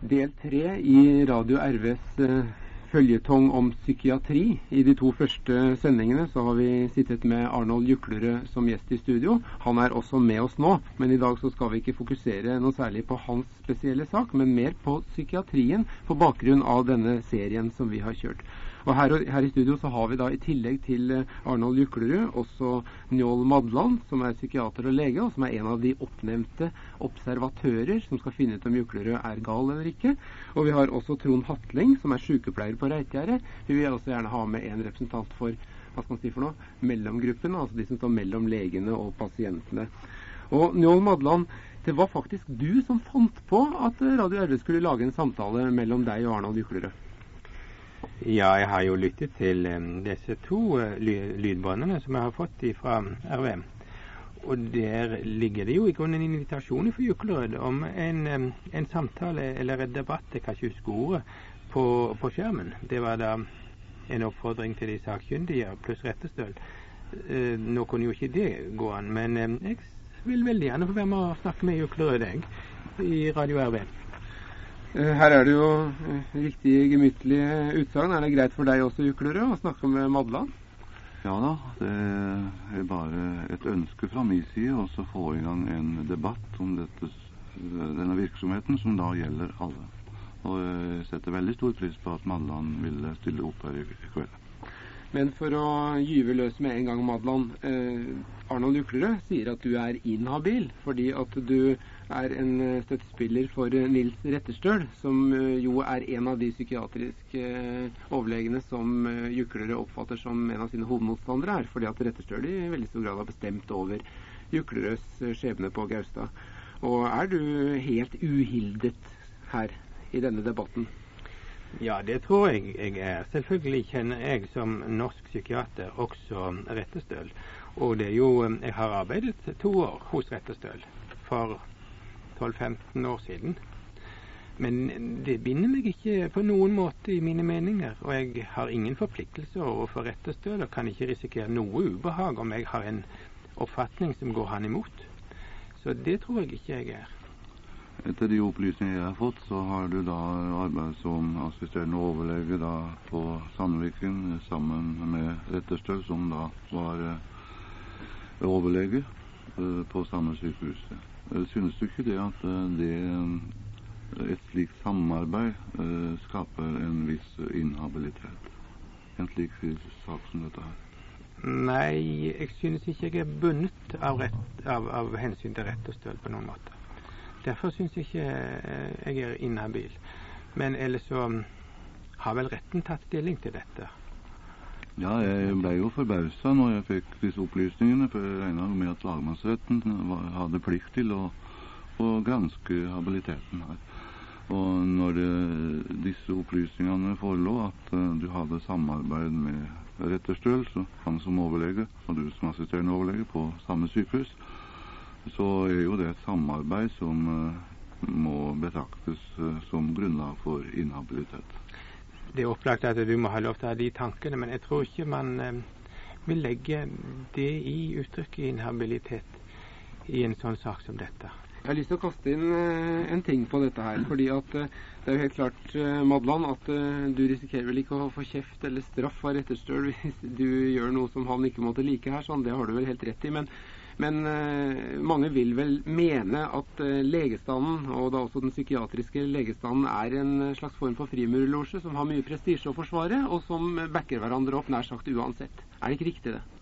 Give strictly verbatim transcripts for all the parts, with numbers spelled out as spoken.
Del tre i Radio R Vs uh, føljetong om psykiatri. I de to første sendingene så har vi sittet med Arnold Juklerød som gjest i studio. Han er også med oss nå, men i dag så skal vi ikke fokusere noe særlig på hans spesielle sak, men mer på psykiatrien på bakgrunn av denne serien som vi har kjørt. Og her, her i studio så har vi da i tillegg til Arnold Juklerød også Njål Madland, som er psykiater og lege, og som er en av de oppnevnte observatører som skal finne ut om Juklerød er gal eller ikke. Og vi har også Trond Hatling, som er sykepleier på Reitgjerdet. Vi vil også gjerne ha med en representant for, hva skal man si for noe, mellomgruppen, altså de som står mellom legene og pasientene. Og Njål Madland, det var faktisk du som fant på at Radio R V skulle lage en samtale mellom deg og Arnold Juklerød. Ja, jeg har jo lyttet til um, disse to uh, ly- lydbåndene som jeg har fått fra R V. Og der ligger det jo i grunnen en invitasjon for Juklerød om en, um, en samtale eller en debatt, jeg kan ikke huske ordet, på, på skjermen. Det var da en oppfordring til de sakkyndige pluss Rettestøl. Uh, nå kunne jo ikke det gå an, men um, jeg vil veldig gjerne få være med å snakke med Juklerød jeg, i Radio R V. Her er det jo riktig gemyttlige utsagn. Er det greit for deg også, Juklerød, å snakke med Madland? Ja da, det er bare et ønske fra min side å få i gang en debatt om dette, denne virksomheten som da gjelder alle. Og jeg setter veldig stor pris på at Madland ville stille opp her i kveld. Men for å gyve løs med en gang, Madland, eh, Arnold Juklerød sier at du er inhabil, fordi at du er en støttespiller for Nils Retterstøl, som uh, jo er en av de psykiatriske uh, overlegene som uh, Juklerød oppfatter som en av sine hovedmotstandere her, fordi at Retterstøl i veldig stor grad har bestemt over Juklerøds uh, skjebne på Gaustad. Og er du helt uhildet her i denne debatten? Ja, det tror jeg jeg er. Selvfølgelig kjenner jeg som norsk psykiater også Retterstøl. Og det er jo, jeg har arbeidet to år hos Retterstøl for tolv femten år siden. Men det binder meg ikke på noen måte i mine meninger, og jeg har ingen forpliktelser overfor Retterstøl og kan ikke risikere noe ubehag om jeg har en oppfatning som går han imot. Så det tror jeg ikke jeg er. Etter de opplysninger jeg har fått, så har du da arbeidet som assisterende overlege da på Sandviken sammen med Retterstøl, som da var uh, overlege uh, på samme sykehuset. Synes du ikke det at det, et slikt samarbeid uh, skaper en viss inhabilitet? En slik sak som dette her? Nei, jeg synes ikke jeg er bundet av, rett, av, av hensyn til Retterstøl på noen måte. Derfor synes jeg ikke jeg er inhabil. Men ellers så har vel retten tatt stilling til dette. Ja, jeg ble jo forbauset når jeg fikk disse opplysningene, for jeg regnet med at lagmannsretten hadde plikt til å, å granske habiliteten her. Og når det, disse opplysningene forelå at uh, du hadde samarbeid med Retterstøl, så han som overlege, og du som assisterende overlege på samme sykehus, så er jo det et samarbeid som uh, må betraktes uh, som grunnlag for inhabilitet. Det er opplagt at du må ha lov til å ha de tankene, men jeg tror ikke man eh, vil legge det i uttrykket inhabilitet i en sånn sak som dette. Jeg har lyst til å kaste inn eh, en ting på dette her, fordi at eh, det er jo helt klart, eh, Madland, at eh, du risikerer vel ikke å få kjeft eller straff av Retterstøl hvis du gjør noe som han ikke måtte like her, sånn, det har du vel helt rett i, men Men eh, mange vil vel mene at eh, legestanden, og da også den psykiatriske legestanden, er en slags form for frimurlosje som har mye prestisje å forsvare, og som backer hverandre opp nær sagt uansett. Er det ikke riktig det?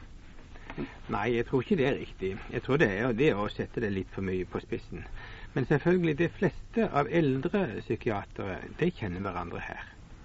Nei, jeg tror ikke det er riktig. Jeg tror det er det å sette det litt for mye på spissen. Men selvfølgelig, de fleste av eldre psykiatere, de kjenner hverandre her.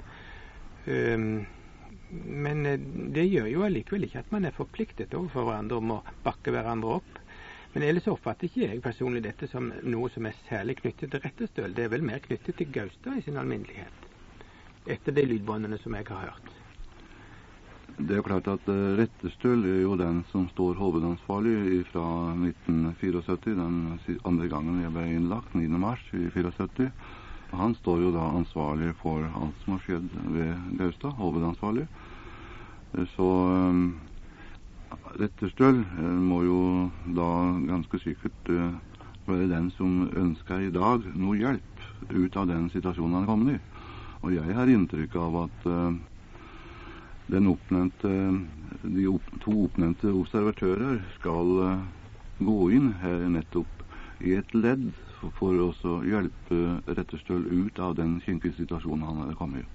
Um, Men det gjør jo allikevel ikke at man er forpliktet overfor hverandre om å bakke hverandre opp. Men ellers oppfatter ikke jeg personlig dette som noe som er særlig knyttet til Retterstøl. Det er vel mer knyttet til Gaustad i sin alminnelighet, etter de lydbåndene som jeg har hørt. Det er jo klart at uh, Retterstøl er jo den som står hovedansvarlig fra nitten syttifire, den andre gangen jeg ble innlagt, niende mars i syttifire. Han står jo da ansvarlig for alt som har skjedd ved Gaustad, hovedansvarlig. Så um, Retterstøl uh, må jo da ganske sikkert uh, være den som ønsker i dag noe hjelp ut av den situasjonen han er kommet i. Og jeg har inntrykk av at uh, den oppnevnte, de opp, to oppnevnte observatører skal uh, gå inn her nettopp i et ledd for, for å hjelpe Rettestøl ut av den kinkige situasjonen han er kommet i.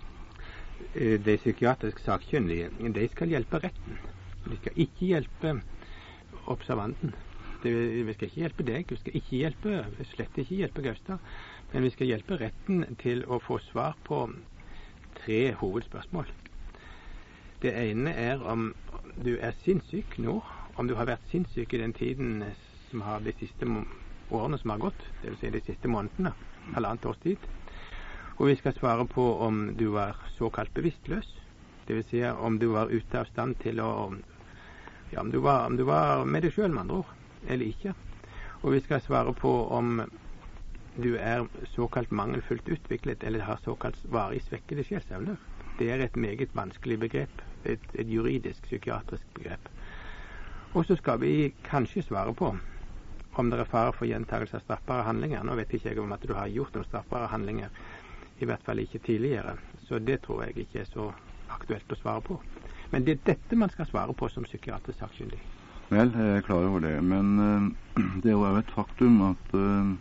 De psykiatrisk sakkyndige, de skal hjelpe retten. De skal ikke hjelpe observanten. Det, vi skal ikke hjelpe deg, vi skal ikke hjelpe, slett ikke hjelpe Gaustad, men vi skal hjelpe retten til å få svar på tre hovedspørsmål. Det ene er om du er sinnssyk nå, om du har vært sinnssyk i den tiden som har de siste årene som har gått, det vil si de siste månedene, halvannet års tid. Og vi skal svare på om du var såkalt bevisstløs, det vil si om du var ute av stand til å, ja, om du var, om du var med deg selv, med andre ord, eller ikke. Og vi skal svare på om du er såkalt mangelfullt utviklet, eller har såkalt varig svekkede sjelsevner. Det er et meget vanskelig begrep, et, et juridisk, psykiatrisk begrep. Og så skal vi kanskje svare på om det er fare for gjentagelse av straffbare handlinger. Nå vet ikke jeg om at du har gjort noen straffbare handlinger, i hvert fall ikke tidligere, så det tror jeg ikke er så aktuelt å svare på. Men det er dette man skal svare på som psykiatrisk sakkyndig. Vel, jeg er klar over det, men uh, det er jo et faktum at, uh,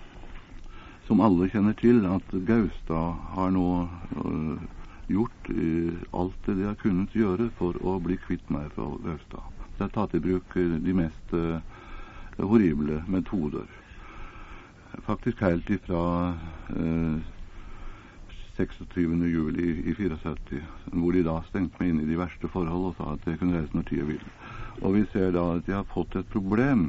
som alle kjenner til, at Gaustad har nå uh, gjort uh, alt det de har kunnet gjøre for å bli kvitt meg fra Gaustad. Det er tatt i bruk uh, de mest uh, horrible metoder. Faktisk helt ifra uh, seksogtyvende juli i syttifire, hvor de da stengte meg inn i de verste forhold og sa at jeg kunne reise når tida ville. Og vi ser da at de har fått et problem.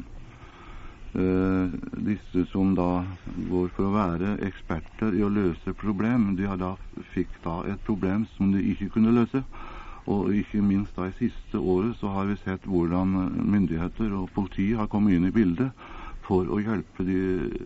Eh, disse som da går for å være eksperter i å løse problem, de har da, fikk da et problem som de ikke kunne løse. Og ikke minst da i siste året så har vi sett hvordan myndigheter og politi har kommet inn i bildet for å hjelpe de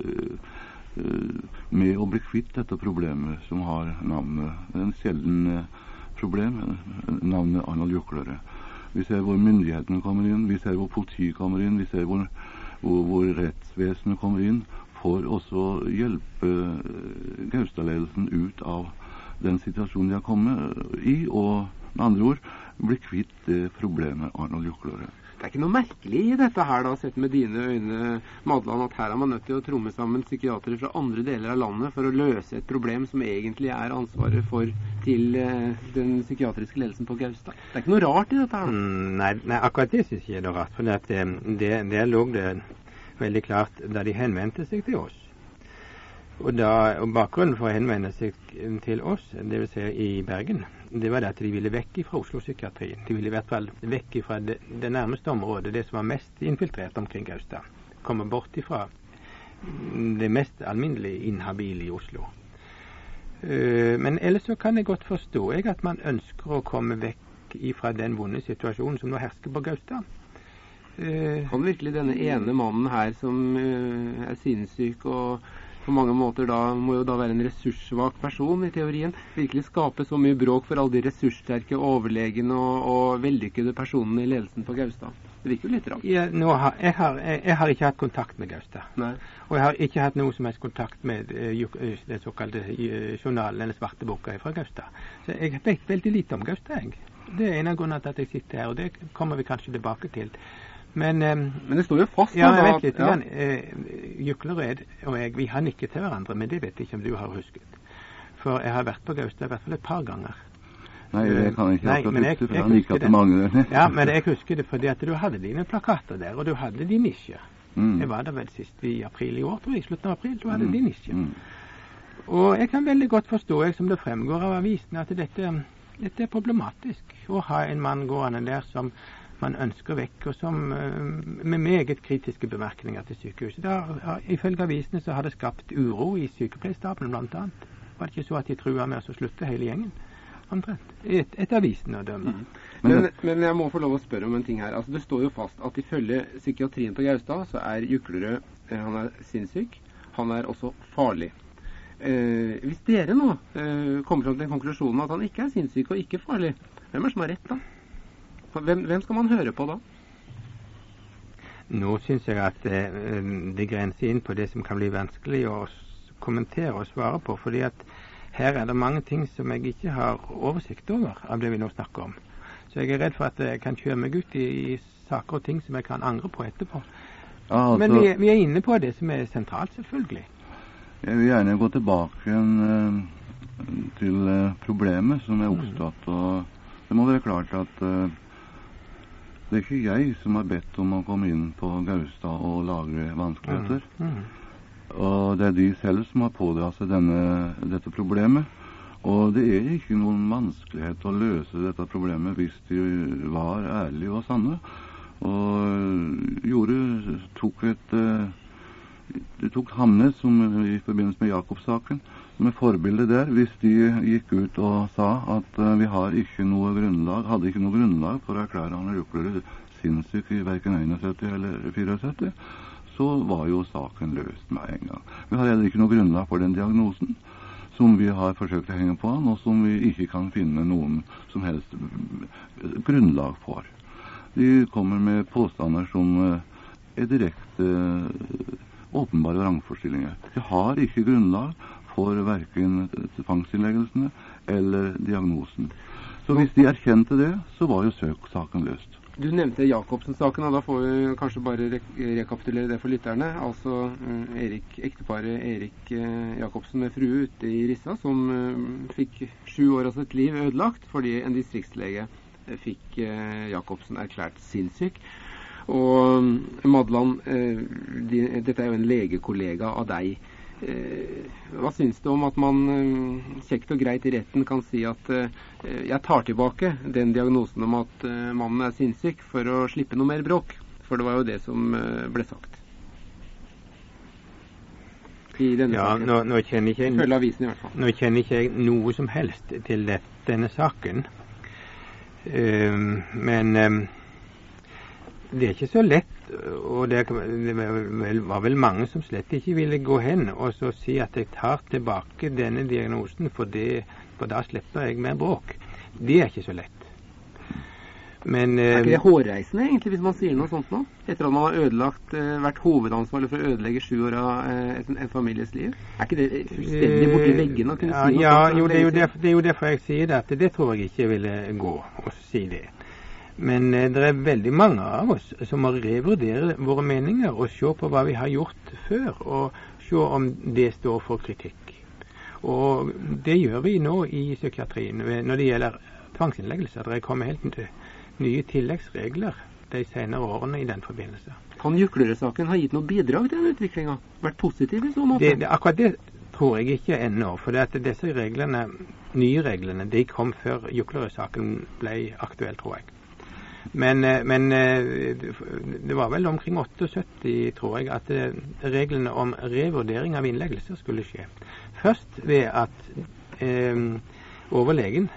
eh, med å bli kvitt dette problemet som har navnet, en sjelden problem, navnet Arnold Juklere. Vi ser hvor myndighetene kommer inn, vi ser hvor politiet kommer inn, vi ser hvor, hvor, hvor rettsvesenet kommer inn for også å hjelpe Gaustad-ledelsen ut av den situasjonen de har kommet i, og med andre ord bli kvitt det problemet Arnold Juklere. Det er ikke noe merkelig i dette her da, sett med dine øyne, Madland, at her er man nødt til å tromme sammen psykiatere fra andre deler av landet for å løse et problem som egentlig er ansvaret for til eh, den psykiatriske ledelsen på Gaustad. Det er ikke noe rart i dette her. Mm, nei, nei, akkurat det synes jeg er noe rart, for det, det, det lå det veldig klart da de henvendte seg til oss. Og, da, og bakgrunnen for å henvende seg til oss, det vil si i Bergen, det var det at de ville vekk fra Oslo-psykiatrien. De ville i hvert fall vekk fra det, det nærmeste området, det som var mest infiltrert omkring Gaustad. Komme bort ifra det mest alminnelige inhabile i Oslo. Uh, men ellers så kan jeg godt forstå jeg at man ønsker å komme vekk ifra den vonde situasjonen som nå hersker på Gaustad. Uh, kan virkelig denne ene mannen her som uh, er sinnssyk og på mange måter da må jo da være en ressurssvak person i teorien, virkelig skape så mye bråk for alle de ressurssterke, overlegene og, og vellykkede personene i ledelsen på Gaustad? Det virker jo litt rart. Ja, nå har, jeg, har, jeg, jeg har ikke hatt kontakt med Gaustad. Nei. Og jeg har ikke hatt noe som helst kontakt med uh, den såkalte uh, journalen eller svarte boka fra Gaustad. Så jeg vet veldig lite om Gaustad, jeg. Det er en av grunnene til at jeg sitter her, og det kommer vi kanskje tilbake til. Men, um, men det står jo fast. Ja, jeg vet litt. Ja. Uh, Juklerød og jeg, vi har nikket til hverandre, men det vet jeg ikke om du har husket. For jeg har vært på Gaustad i hvert fall et par ganger. Nei, det kan jeg ikke Nei, akkurat jeg, huske, for jeg han gikk husker til mange der. Ja, men jeg husker det fordi at du hadde dine plakater der, og du hadde din nisje. Mm. Jeg var der vel sist i april i år, tror jeg, i slutten av april, du hadde mm. din nisje. Mm. Og jeg kan veldig godt forstå, jeg, som det fremgår av avisen, at dette, dette er problematisk å ha en mann gående der som man ønsker vekk, og som med meget kritiske bemerkninger til sykehuset. Da, ifølge avisene så har det skapt uro i sykepleierstaben blant annet. Var det ikke så at de trua med å slutte hele gjengen? Omtrent. Et, et avisen å dømme. Mm. Men, men jeg må få lov å spørre om en ting her. Altså, det står jo fast at ifølge psykiatrien på Gaustad så er Juklerød, han er sinnssyk, han er også farlig. Eh, hvis dere nå eh, kommer fram til en konklusjon at han ikke er sinnssyk og ikke farlig, hvem er det som har rett da? Hvem, hvem skal man høre på da? Nå synes jeg at eh, det grenser inn på det som kan bli vanskelig å kommentere og svare på, fordi at her er det mange ting som jeg ikke har oversikt over av det vi nå snakker om. Så jeg er redd for at jeg kan kjøre meg ut i, i saker og ting som jeg kan angre på etterpå. Ja, altså, Men vi, vi er inne på det som er sentralt, selvfølgelig. Jeg vil gjerne gå tilbake uh, til uh, problemet som er oppstått. Og det må være klart at uh, det er ikke jeg som har bedt om å komme inn på Gaustad og lage vanskeligheter. Mm. Mm. Og det er de selv som har pådratt seg denne, dette problemet. Og det er ikke noen vanskelighet å løse dette problemet hvis de var ærlige og sanne. Og gjorde, tok et de tok Hamnes som, i forbindelse med Jakobs-saken som et forbilde der, hvis de gikk ut og sa at uh, vi har ikke noe grunnlag, hadde ikke noe grunnlag for å erklære Arnold Juklerud sinnssyk i hverken syttién eller syttifire, så var jo saken løst med en gang. Vi har heller ikke noe grunnlag for den diagnosen som vi har forsøkt å henge på han, og som vi ikke kan finne noen som helst grunnlag for. De kommer med påstander som uh, er direkte uh, åpenbare vrangforestillinger. De har ikke grunnlag for hverken tvangsinnleggelsene eller diagnosen. Så hvis de erkjente det, så var jo søksaken løst. Du nevnte Jakobsen-saken, og da får vi kanskje bare re rekapitulere det for lytterne. Altså uh, Erik, ekteparet Erik uh, Jakobsen med frue ute i Rissa, som uh, fikk sju år av sitt liv ødelagt fordi en distriktslege uh, fikk uh, Jakobsen erklært sinnssyk. Og Madland, uh, de, dette er jo en legekollega av deg. Uh, hva syns du om at man uh, kjekt og greit i retten kan si at uh, jeg tar tilbake den diagnosen om at uh, mannen er sinnssyk for å slippe noe mer bråk? For det var jo det som uh, ble sagt i denne ja, saken. Nå, nå, kjenner ikke jeg, Følge avisen i hvert fall. Nå kjenner ikke jeg noe som helst til det, denne saken. Uh, men um, det er ikke så lett, og det, det var vel mange som slett ikke ville gå hen og så si at jeg tar tilbake denne diagnosen, for, det, for da slipper jeg mer bråk. Det er ikke så lett. Men, er ikke det hårreisende egentlig, hvis man sier noe sånt nå? Etter at man har ødelagt, vært hovedansvarlig for å ødelegge sju år av en, en families liv? Er ikke det fullstendig borti veggene å kunne ja, si noe ja, sånt? Jo, det er jo, derfor, det er jo derfor jeg sier det, at det tror jeg ikke ville gå å si det. Men eh, det er veldig mange av oss som må revurdere våre meninger og se på hva vi har gjort før, og se om det står for kritikk. Og det gjør vi nå i psykiatrien når det gjelder tvangsinnleggelser. Det kommer helt til nye tilleggsregler de senere årene i den forbindelse. Kan Juklerud-saken ha gitt noe bidrag til den utviklingen? Vært positiv i så måte? Det, det, akkurat det tror jeg ikke ennå, for det at disse reglene, nye reglene, de kom før Juklerud-saken ble aktuell, tror jeg. Men, men det var vel omkring syttiåtte, tror jeg, at reglene om revurdering av innleggelser skulle skje. Først ved at eh, overlegen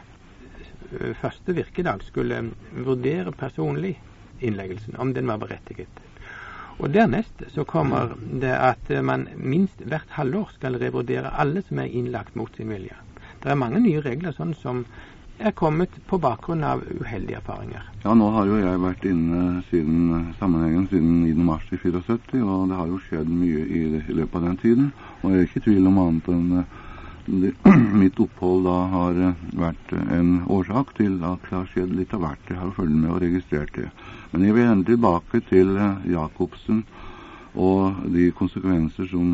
første virkedag skulle vurdere personlig innleggelsen, om den var berettiget. Og dernest så kommer det at man minst hvert halvår skal revurdere alle som er innlagt mot sin vilje. Det er mange nye regler sånn som er kommet på bakgrunn av uheldige erfaringer. Ja, nå har jo jeg vært inne siden sammenhengen siden niende mars i syttifire, og det har jo skjedd mye i, det, i løpet av den tiden. Og jeg er ikke i tvil om annet enn det, mitt opphold da har vært en årsak til at det har skjedd litt av hvert. Jeg har følt med og registrert det. Men jeg vil gjerne tilbake til Jakobsen og de konsekvenser som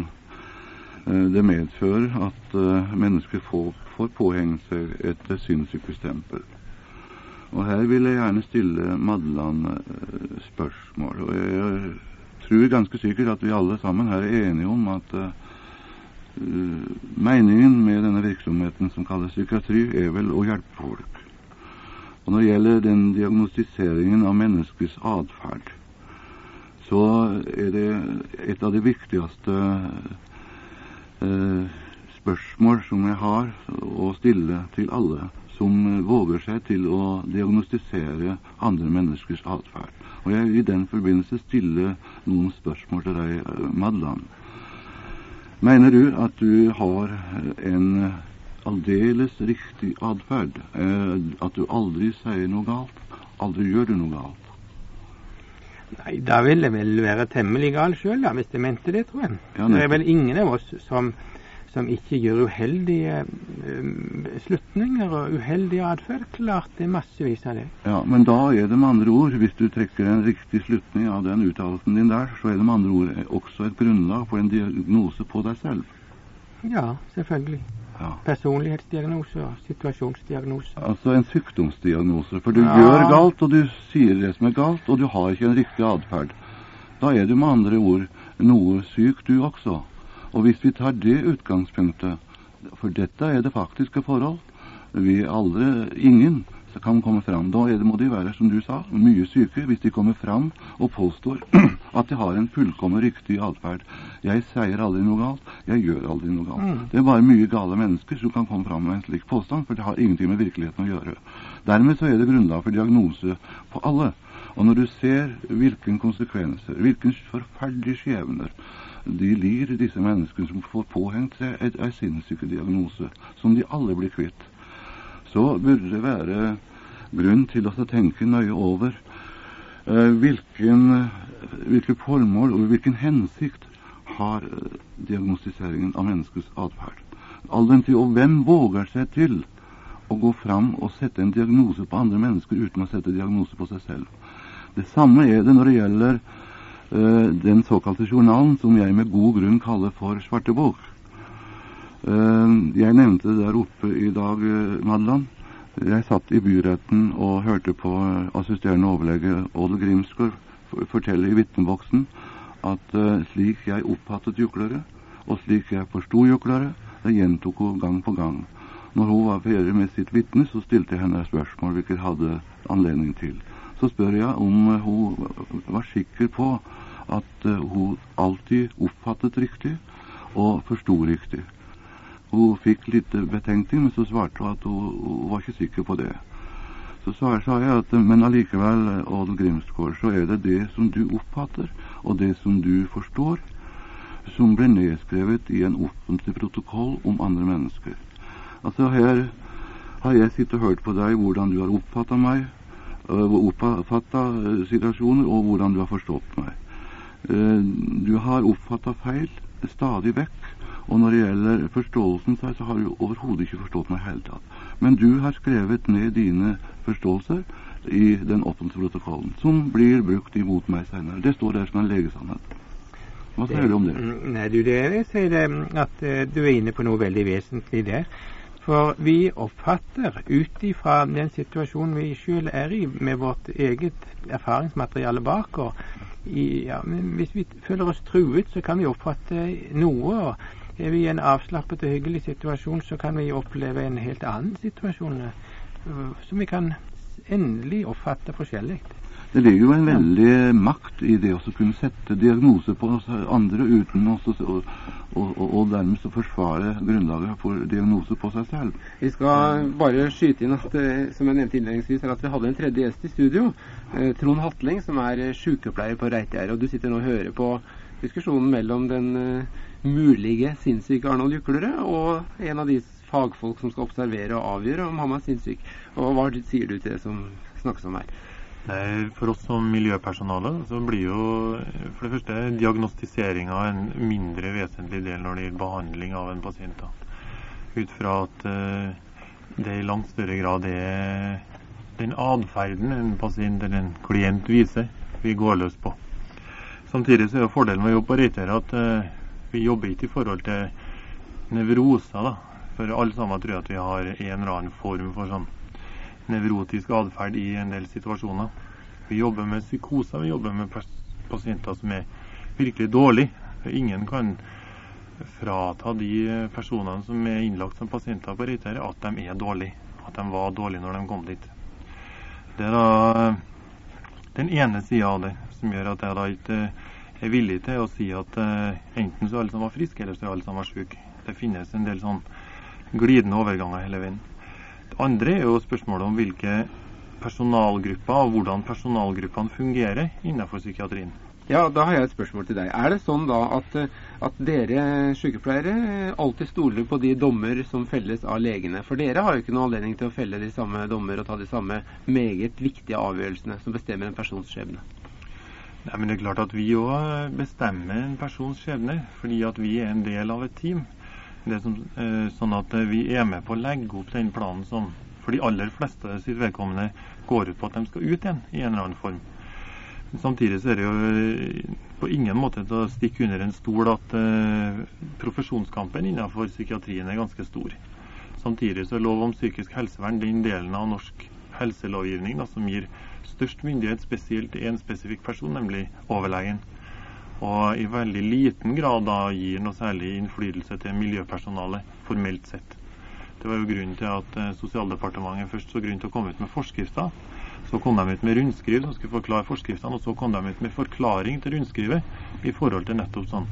det medfører at uh, mennesker får, får påhengt seg et sinnssykestempel. Og her vil jeg gjerne stille Madland uh, spørsmål. Og jeg tror ganske sikkert at vi alle sammen her er enige om at uh, meningen med denne virksomheten som kalles psykiatri er vel å hjelpe folk. Og når det gjelder den diagnostiseringen av menneskets adferd, så er det et av de viktigste Uh, spørsmål som jeg har å stille til alle som uh, våger seg til å diagnostisere andre menneskers adferd. Og jeg vil i den forbindelse stille noen spørsmål til deg, uh, Madland. Mener du at du har en uh, aldeles riktig adferd? Uh, at du aldri sier noe galt? Aldri gjør du noe galt? Nei, da vil jeg vel være temmelig gal selv, da, hvis jeg mente det, tror jeg. Ja, det er vel ingen av oss som, som ikke gjør uheldige um, slutninger og uheldig atferd. Klart det er massevis av det. Ja, men da er det med andre ord, hvis du trekker en riktig slutning av den uttalelsen din der, så er det med andre ord også et grunnlag for en diagnose på deg selv. Ja, selvfølgelig. Ja. Personlighetsdiagnose og situasjonsdiagnose. Altså en sykdomsdiagnose, for du ja. gjør galt, og du sier det som er galt, og du har ikke en riktig atferd. Da er du med andre ord noe syk du også. Og hvis vi tar det utgangspunktet, for dette er det faktiske forhold, vi aldri, ingen kan komme fram, da er det, må de være, som du sa, mye syke hvis de kommer fram og påstår at de har en fullkommen riktig atferd. Jeg sier aldri noe galt, jeg gjør aldri noe galt. Mm. Det er bare mye gale mennesker som kan komme fram med en slik påstand, for det har ingenting med virkeligheten å gjøre. Dermed så er det grunnlag for diagnose på alle. Og når du ser hvilken konsekvenser, hvilken forferdelige skjebner de lir, disse menneskene som får påhengt seg et, et sinnssyke-diagnose, som de alle blir kvitt, så burde det være grunn til å tenke nøye over uh, hvilken, hvilke formål og hvilken hensikt har uh, diagnostiseringen av menneskets atferd. All den tid, og hvem våger seg til å gå fram og sette en diagnose på andre mennesker uten å sette diagnose på seg selv. Det samme er det når det gjelder uh, den såkalte journalen som jeg med god grunn kaller for svartebok. Uh, jeg nevnte det der oppe i dag, uh, Madland. Jeg satt i byretten og hørte på uh, assisterende overlege Odd Grimsgaard fortelle i vitneboksen at uh, slik jeg oppfattet juklere, og slik jeg forstod juklere, det gjentok hun gang på gang. Når hun var ferdig med sitt vitne, så stilte jeg henne spørsmål hvilket hadde anledning til. Så spør jeg om uh, hun var sikker på at uh, hun alltid oppfattet riktig og forstod riktig. Hun fikk litt betenkning, men så svarte hun at hun, hun var ikke sikker på det. Så sa jeg at, men allikevel, Odd Grimsgaard, så er det det som du oppfatter, og det som du forstår, som ble nedskrevet i en offentlig protokoll om andre mennesker. Altså her har jeg sittet og hørt på deg, hvordan du har oppfattet meg, oppfattet situasjoner, og hvordan du har forstått meg. Du har oppfattet feil stadig vekk, og når det gjelder forståelsen, så har du overhodet ikke forstått meg helt tatt. Men du har skrevet ned dine forståelser i den offentlige protokollen, som blir brukt imot meg senere. Det står der som en legesannhet. Hva sier du om det? Nei, du, det jeg sier det, at uh, du er inne på noe veldig vesentlig der. For vi oppfatter ut ifra den situasjonen vi selv er i, med vårt eget erfaringsmateriale bak oss. Ja, men hvis vi føler oss truet, så kan vi oppfatte noe, og er vi i en avslappet og hyggelig situasjon, så kan vi oppleve en helt annen situasjon, uh, som vi kan endelig oppfatte forskjellig. Det ligger jo en veldig makt i det å kunne sette diagnose på andre uten også, og, og, og, og dermed så forsvare grunnlaget for diagnose på seg selv. Vi skal bare skyte inn at, som jeg nevnte innledningsvis, er at vi hadde en tredje gjest i studio, eh, Trond Hatling, som er sykepleier på Reitgjer, og du sitter nå og hører på diskusjonen mellom den uh, mulige sinnssyke Arnold Juklerød og en av de fagfolk som skal observere og avgjøre om han er sinnssyk. Og hva sier du til det som snakkes om her? Nei, for oss som miljøpersonale så blir jo for det første diagnostiseringen en mindre vesentlig del når det gjelder behandling av en pasient. Da. Ut fra at uh, det i langt større grad er den adferden en pasient eller en klient viser vi går løs på. Samtidig så er jo fordelen med å jobbe på Reitgjer at uh, vi jobber ikke i forhold til nevroser, da. For alle sammen tror jeg at vi har en eller annen form for sånn nevrotisk adferd i en del situasjoner. Vi jobber med psykoser, vi jobber med pasienter som er virkelig dårlige. Ingen kan frata de personene som er innlagt som pasienter på Reitgjer at de er dårlige, at de var dårlige når de kom dit. Det er da den ene siden av det som gjør at jeg da ikke er villig til å si at uh, enten så er alle sammen friske, eller så er alle sammen syke. Det finnes en del sånn glidende overganger hele veien. Det andre er jo spørsmålet om hvilke personalgrupper og hvordan personalgruppene fungerer innenfor psykiatrien. Ja, da har jeg et spørsmål til deg. Er det sånn da at, at dere sykepleiere alltid stoler på de dommer som felles av legene? For dere har jo ikke noen anledning til å felle de samme dommer og ta de samme meget viktige avgjørelsene som bestemmer en persons skjebne. Nei, men det er klart at vi også bestemmer en persons skjebne, fordi at vi er en del av et team. Det som, eh, sånn at vi er med på å legge opp den planen som for de aller fleste sitt vedkommende går ut på at de skal ut igjen i en eller annen form. Samtidig så er det jo på ingen måte til å stikke under en stol at eh, profesjonskampen innenfor psykiatrien er ganske stor. Samtidig så er lov om psykisk helsevern den delen av norsk helselovgivning da, som gir størst myndighet spesielt til en spesifikk person, nemlig overlegen. Og i veldig liten grad da gir noe særlig innflytelse til miljøpersonalet formelt sett. Det var jo grunnen til at eh, Sosialdepartementet først så grunn til å komme ut med forskrifter. Så kom de ut med rundskriv som skulle forklare forskriftene, og så kom de ut med forklaring til rundskrivet i forhold til nettopp sånn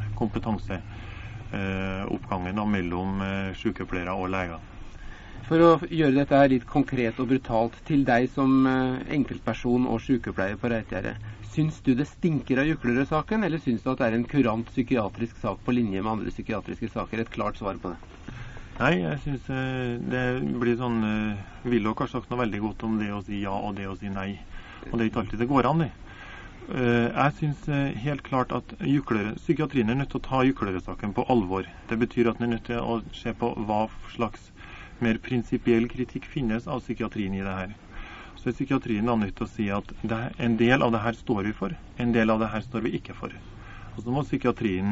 kompetanseoppgangen eh, mellom eh, sykepleiere og leger. For å gjøre dette her litt konkret og brutalt til deg som eh, enkeltperson og sykepleier på Reitgjerdet, syns du det stinker av Juklerød-saken, eller syns du at det er en kurant psykiatrisk sak på linje med andre psykiatriske saker? Et klart svar på det. Nei, jeg synes eh, det blir sånn eh, Willoch har sagt noe veldig godt om det å si ja og det å si nei. Og det er ikke alltid det går an, det. Eh, jeg synes eh, helt klart at Juklere, psykiatrien er nødt til å ta Juklerød-saken på alvor. Det betyr at den er nødt til å se på hva slags mer prinsipiell kritikk finnes av psykiatrien i det her. Så er psykiatrien da nødt til å si at det, en del av det her står vi for, en del av det her står vi ikke for. Og så må psykiatrien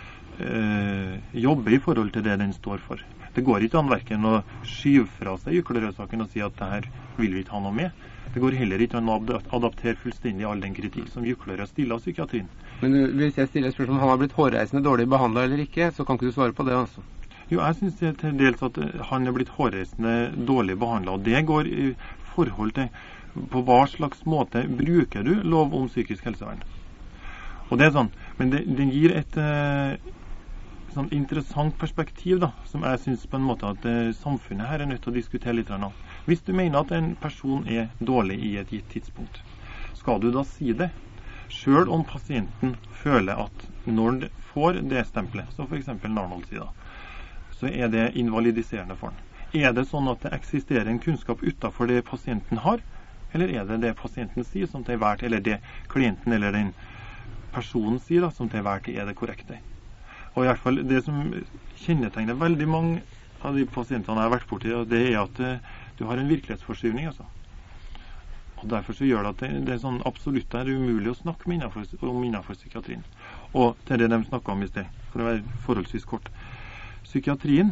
eh, jobbe i forhold til det den står for. Det går ikke an hverken å skyve fra seg Juklerød-saken og si at det her vil vi ikke ha noe med. Det går heller ikke an å adaptere fullstendig all den kritikk som Juklerød stiller av psykiatrien. Men hvis jeg stiller spørsmål om han har blitt hårreisende dårlig behandlet eller ikke, så kan ikke du svare på det altså? Jo, jeg synes det til dels at han er blitt hårreisende dårlig behandlet, og det går i forhold til på hva slags måte bruker du lov om psykisk helsevern. Og det er sånn, men det, den gir et eh, sånn interessant perspektiv da, som jeg synes på en måte at eh, samfunnet her er nødt til å diskutere litt nå. Hvis du mener at en person er dårlig i et gitt tidspunkt, skal du da si det? Selv om pasienten føler at når den får det stempelet, så for eksempel Arnold sier da, så er det invalidiserende for den. Er det sånn at det eksisterer en kunnskap utenfor det pasienten har, eller er det det pasienten sier som til hvert, eller det klienten eller den personen sier da, som til hvert er det korrekte? Og i hvert fall det som kjennetegner veldig mange av de pasientene jeg har vært borti, det er at uh, du har en virkelighetsforskyvning altså. Og derfor så gjør det at det, det er sånn absolutt er umulig å snakke med innenfor, om innenfor psykiatrien. Og til det de snakket om i sted, for å være forholdsvis kort. Psykiatrien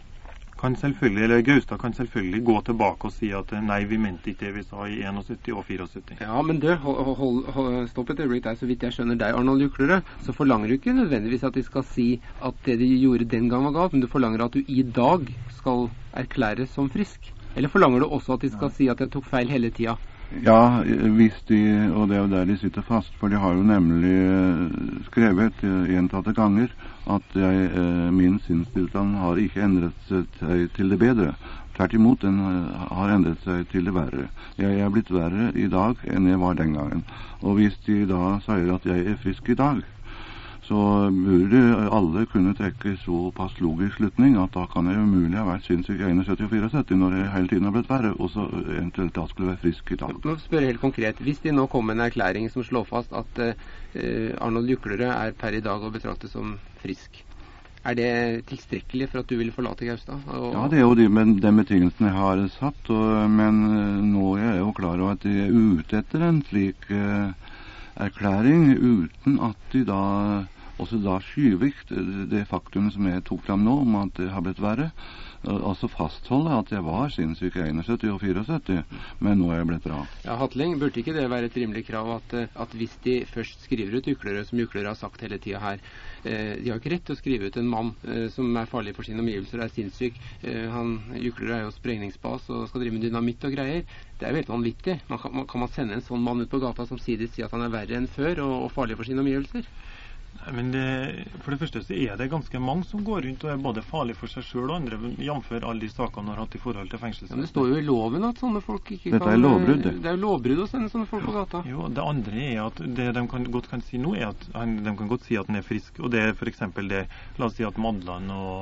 kan selvfølgelig, eller Gaustad kan selvfølgelig gå tilbake og si at nei, vi mente ikke det vi sa i syttien og syttifire. Ja, men du, hold, hold, hold, stopp et øyeblikk der, så vidt jeg skjønner deg, Arnold Juklerød, så forlanger du ikke nødvendigvis at de skal si at det de gjorde den gang var galt, men du forlanger at du i dag skal erklæres som frisk. Eller forlanger du også at de skal si at jeg tok feil hele tida? Ja, hvis de, og det er jo der de sitter fast, for de har jo nemlig skrevet gjentatte ganger at jeg, min sinnstilstand har ikke endret seg til det bedre. Tvert imot, den har endret seg til det verre. Jeg er blitt verre i dag enn jeg var den gangen. Og hvis de da sier at jeg er frisk i dag, så burde alle kunne trekke såpass logisk slutning at da kan jeg umulig ha vært sinnssyk i syttién og syttifire når jeg hele tiden har blitt verre, og så eventuelt da skulle være frisk i dag. Nå spør jeg helt konkret. Hvis de nå kommer med en erklæring som slår fast at uh, Arnold Juklerød er per i dag å betrakte som frisk, er det tilstrekkelig for at du vil forlate Gaustad? Og... Ja, det er jo de, men den betingelsen jeg har satt, og, men nå er jeg jo klar over at de er ute etter en slik uh, erklæring, uten at de da også da skyvikt det faktum som jeg tok frem nå, om at det har blitt verre. Altså fastholde at jeg var sinnssyk i syttién og syttifire, men nå er jeg blitt bra. Ja, Hatling, burde ikke det være et rimelig krav at, at hvis de først skriver ut Juklerød, som Juklerød har sagt hele tiden her, eh, de har ikke rett til å skrive ut en mann eh, som er farlig for sine omgivelser, er sinnssyk. Eh, han, Juklerød er jo sprengningsbas og skal drive med dynamitt og greier. Det er jo helt vanvittig. Man kan, man, kan man sende en sånn mann ut på gata som samtidig sier at han er verre enn før og, og farlig for sine omgivelser? Nei, men det, for det første så er det ganske mange som går rundt og er både farlig for seg selv og andre, jamfør alle de sakene har hatt i forhold til fengselsvesenet. Men det står jo i loven at sånne folk ikke Dette kan... er lovbrudd, det. Det er jo lovbrudd å sende sånne folk på gata. Jo, det andre er at det de kan, godt kan si nå er at han, de kan godt si at han er frisk, og det er for eksempel det, la oss si at Madland og...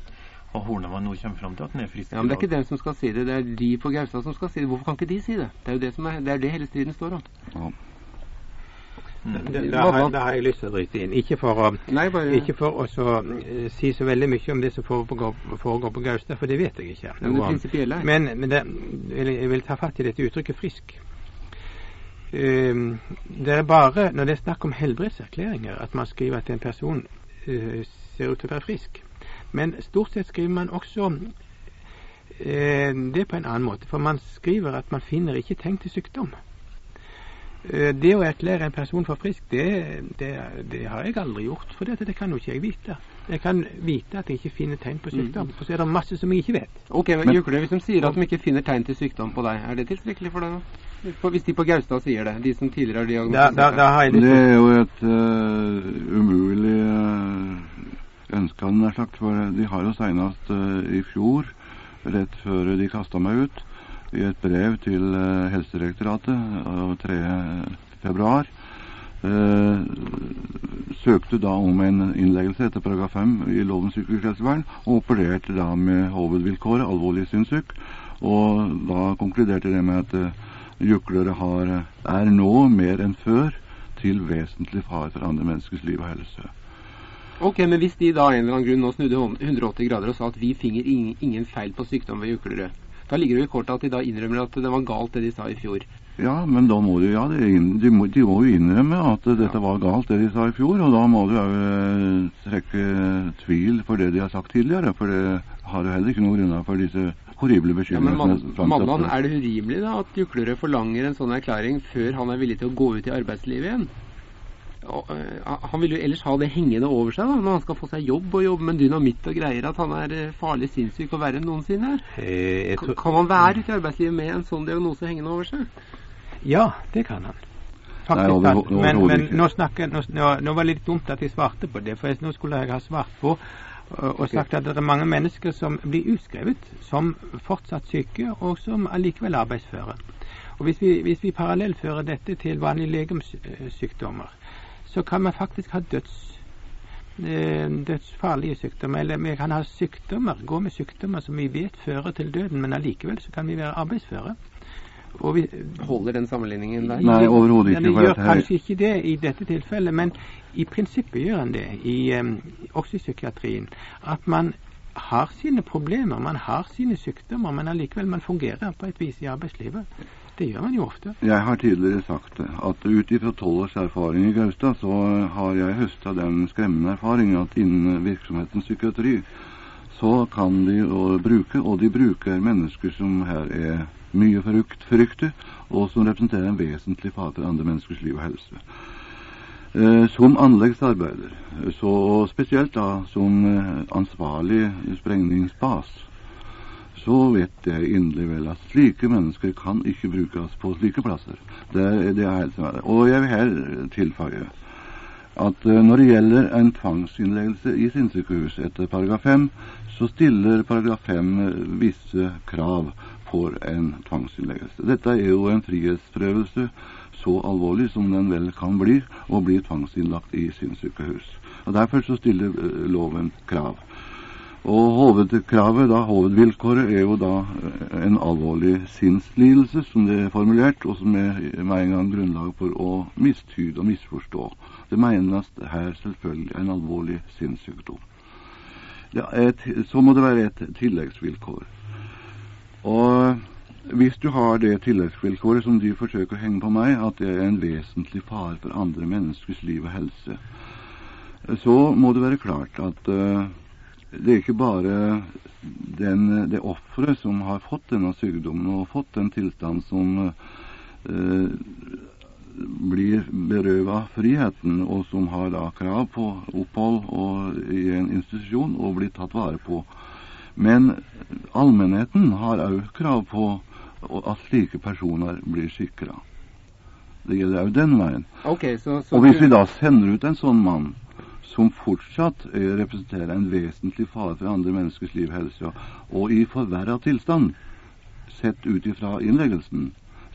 og Hornemann nå kommer frem til at den er frisk. Ja, men det er ikke dem som skal si det, det er de på Gaustad som skal si det. Hvorfor kan ikke de si det? Det er jo det, som er, det, er det hele striden står om. Ja. Da, da, har, da har jeg lyst til å bryte inn. Ikke for å, Nei, bare... ikke for å så, uh, si så veldig mye om det som foregår, foregår på Gaustad, for det vet jeg ikke. Men det prinsipielle er. Men, men det, jeg vil ta fatt i dette uttrykket frisk. Uh, det er bare når det er snakk om helbredserklæringer at man skriver at en person uh, ser ut til å være frisk. Men stort sett skriver man også uh, det på en annen måte, for man skriver at man finner ikke tegn til sykdom. Det å erklære en person for frisk, det, det, det har jeg aldri gjort, for det, det kan jo ikke jeg vite. Jeg kan vite at jeg ikke finner tegn på sykdom, mm. og så er det masse som jeg ikke vet. Ok, men Jukler, hvis de sier at de ikke finner tegn til sykdom på deg, er det tilstrekkelig for deg da? Hvis de på Gaustad sier det, de som tidligere har diagnostisert da, da, da har jeg det. Det er jo et uh, umulig uh, ønske, han har sagt, for de har jo senest uh, i fjor, rett før de kastet meg ut, i et brev til uh, Helsedirektoratet av tredje februar uh, søkte da om en innleggelse etter paragraf fem i loven psykisk helsevern, og opererte da med hovedvilkåret alvorlig sinnssyk, og da konkluderte det med at uh, juklere har, er nå mer enn før til vesentlig fare for andre menneskers liv og helse. Ok, men hvis de da en eller annen grunn nå snudde hundre og åtti grader og sa at vi finner ingen, ingen feil på sykdom ved juklere, da ligger det i kortet at de da innrømmer at det var galt det de sa i fjor. Ja, men da må de, ja, de, må, de må jo innrømme at dette ja. var galt det de sa i fjor, og da må de jo eh, trekke tvil for det de har sagt tidligere, for det har jo heller ikke noe grunn for disse horrible beskyldningene. Ja, men Madland, er det urimelig da at juklere forlanger en sånn erklæring før han er villig til å gå ut i arbeidslivet igjen? Og, uh, han vil jo ellers ha det hengende over seg da, når han skal få seg jobb og jobbe med dynamitt og greier, at han er uh, farlig sinnssyk og verre enn noensinne. Eh, tror... Kan man være ute i arbeidslivet med en sånn diagnose hengende over seg? Ja, det kan han. Faktisk, Nei, over, over, men, men nå, snakker, nå, nå var det litt dumt at jeg svarte på det, for nå skulle jeg ha svart på og, og sagt at det er mange mennesker som blir utskrevet som fortsatt syke og som allikevel arbeidsfører. Og hvis vi, hvis vi parallellfører dette til vanlige legemssykdommer, så kan man faktisk ha døds, eh, dødsfarlige sykdommer, eller vi kan ha sykdommer, gå med sykdommer som vi vet fører til døden, men allikevel så kan vi være arbeidsføre. Og vi, holder den sammenligningen der? Nei, overhodet ikke. Den gjør kanskje ikke det i dette tilfellet, men i prinsippet gjør den det, i, um, også i psykiatrien, at man har sine problemer, man har sine sykdommer, men allikevel man fungerer på et vis i arbeidslivet. Det gjør man jo ofte. Jeg har tidligere sagt at ut ifra tolv års erfaring i Gaustad, så har jeg høstet den skremmende erfaringen at innen virksomhetens psykiatri, så kan de bruke, og de bruker mennesker som her er mye forykt, frykte, og som representerer en vesentlig fare for andre menneskers liv og helse. Eh, som anleggsarbeider, så spesielt da som ansvarlig sprengningsbas, så vet jeg inderlig vel at slike mennesker kan ikke brukes på slike plasser. Det, det er helt sånn. Og jeg vil her tilføye at uh, når det gjelder en tvangsinnleggelse i sinnssykehus etter paragraf fem, så stiller paragraf fem visse krav for en tvangsinnleggelse. Dette er jo en frihetsprøvelse så alvorlig som den vel kan bli, å bli tvangsinnlagt i sinnssykehus. Og derfor så stiller uh, loven krav. Og hovedkravet, da, hovedvilkåret, er jo da en alvorlig sinnslidelse, som det er formulert, og som er med en gang grunnlag for å mistyde og misforstå. Det menes her selvfølgelig en alvorlig sinnssykdom. Ja, et, så må det være et tilleggsvilkår. Og hvis du har det tilleggsvilkåret som de forsøker å henge på meg, at det er en vesentlig fare for andre menneskers liv og helse, så må det være klart at uh, det er ikke bare den, det offeret som har fått denne sykdommen og fått den tilstand som eh, blir berøvet av friheten, og som har da krav på opphold og i en institusjon og blir tatt vare på. Men allmennheten har også krav på at slike personer blir sikret. Det gjelder også den veien. Okay, så, så og hvis vi da sender ut en sånn mann som fortsatt representerer en vesentlig fare for andre menneskers liv og helse, og i forverret tilstand, sett ut ifra innleggelsen,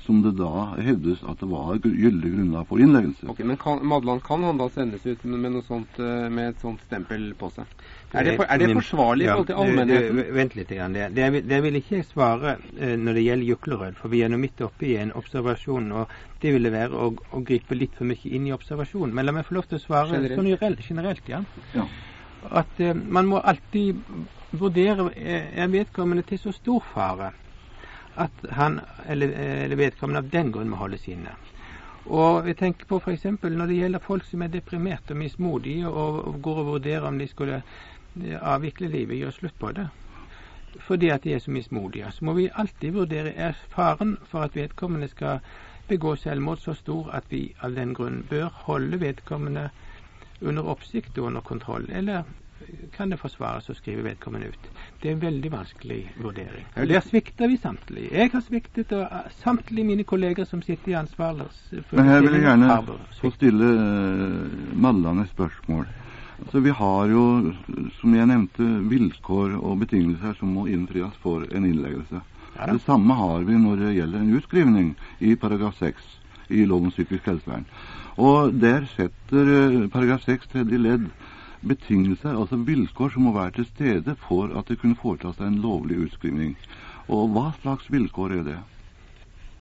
som det da hevdes at det var gyldig grunnlag for innleggelse. Ok, Men kan, Madland, kan han da sendes ut med, noe sånt, med et sånt stempel på seg? Er det, for, er det forsvarlig i forhold til allmennheten? Ja, vent litt. Det, det, det vil ikke jeg svare når det gjelder Juklerød, for vi er nå midt oppe i en observasjon, og det ville være å, å gripe litt for mye inn i observasjonen. Men la meg få lov til å svare generelt, generelt ja. ja. At uh, man må alltid vurdere er vedkommende til så stor fare at han eller, eller vedkommende av den grunn må holdes inne. Og jeg tenker på for eksempel når det gjelder folk som er deprimerte og mismodige og, og går og vurderer om de skulle avvikle livet, gjøre slutt på det fordi at de er så mismodige, så må vi alltid vurdere er faren for at vedkommende skal begå selvmord så stor at vi av den grunn bør holde vedkommende under oppsikt og under kontroll, eller kan det forsvares å skrive vedkommende ut. Det er en veldig vanskelig vurdering. Og der svikter vi samtlige. Jeg har sviktet, og samtlige mine kolleger som sitter i ansvar. Men her vil jeg gjerne få stille uh, Madland et spørsmål. Altså, vi har jo, som jeg nevnte, vilkår og betingelser som må innfries for en innleggelse. Ja, det samme har vi når det gjelder en utskrivning i paragraf seks i lov om psykisk helsevern. Og der setter uh, paragraf seks tredje ledd betingelser, altså vilkår som må være til stede for at det kunne foretas en lovlig utskrivning. Og hva slags vilkår er det?